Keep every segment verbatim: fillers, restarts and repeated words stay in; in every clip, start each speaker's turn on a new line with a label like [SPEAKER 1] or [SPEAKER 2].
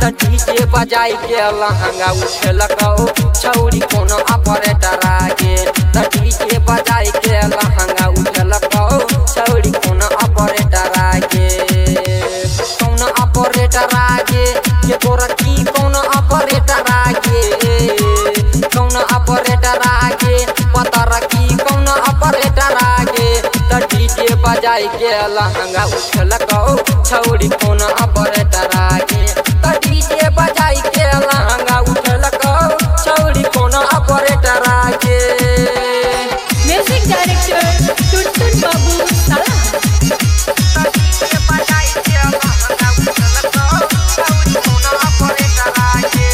[SPEAKER 1] त डीजे बजाई के लहंगा उठलको छौरी कोनो ऑपरेटर आगे त डीजे बजाई के लहंगा उठलको छौरी कोनो ऑपरेटर आगे कोनो ऑपरेटर आगे के तोरा की कोनो ऑपरेटर आगे कोनो ऑपरेटर आगे पता रखी कोनो ऑपरेटर आगे त डीजे बजाई के लहंगा उठलको छौरी कोनो ऑपरेटर आगे त डीजे बजाई के लहंगा उठलको छौरी कोनो ऑपरेटर आगे।
[SPEAKER 2] म्यूजिक डायरेक्टर टुनटुन बाबू साला
[SPEAKER 1] डीजे बजाई के लहंगा उठलको छौरी कोनो ऑपरेटर आगे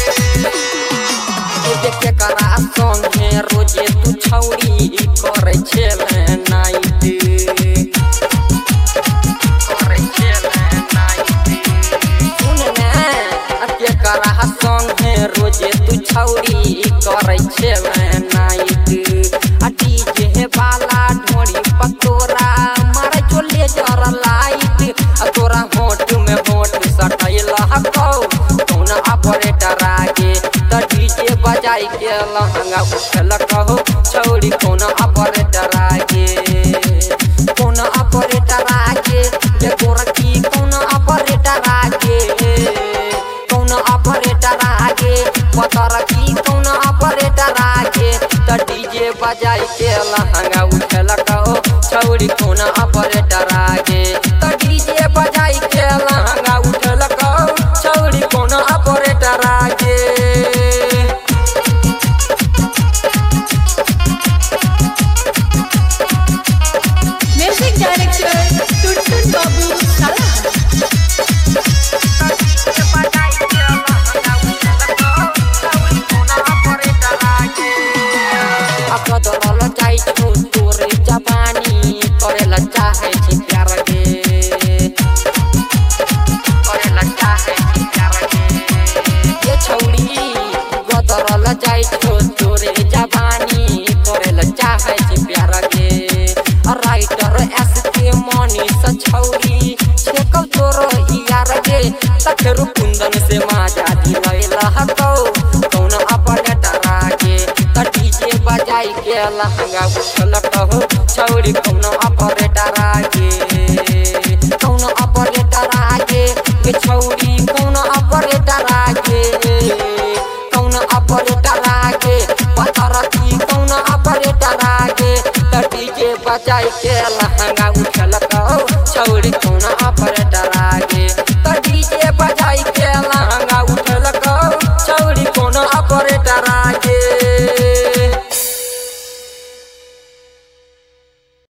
[SPEAKER 1] देखे करा संगे रोजे तू छौरी करे छेले नाइट करे छेले नाइट सुन ना के करा संगे रोजे तू छौरी करे छेले नाइट आ डीजे वाला ढोरी पतोरा मारे चोले जर लाइट आ तोरा होठ में होठ सटैला हको कौन ऑपरेटर आगे त डीजे बजाई के लहंगा उठलको छौरी कौन ऑपरेटर आगे कौन ऑपरेटर आगे जे तोरा की कौन ऑपरेटर आगे कौन ऑपरेटर आगे पता रखी कौन ऑपरेटर आगे त डीजे बजाई के लहंगा उठलको छौरी कौन ऑपरेटर आगे त डीजे बजाई के लहंगा उठलको छौरी कौन ऑपरेटर आगे।
[SPEAKER 2] म्यूजिक डायरेक्टर टुनटुन बाबू साला
[SPEAKER 1] कदरल जाई छु तोरे जवानी करेला चाहे छी प्यार गे करेला चाहे छी प्यार गे ये छौरी कदरल जाई छु तोरे जवानी करेला चाहे छी प्यार गे राइटर एस के मनीष छौरी छेकौ तोरो यार गे तखेरु कुंदन से माजा दिलैला हको कौन ऑपरेटर आगे त डीजे बजाई के लहंगा उठलको छौरी कौन ऑपरेटर आगे कौन ऑपरेटर आगे के छौरी कौन ऑपरेटर आगे कौन ऑपरेटर आगे पता रखी कौन ऑपरेटर आगे त डीजे बजाई के लहंगा उठलको छौरी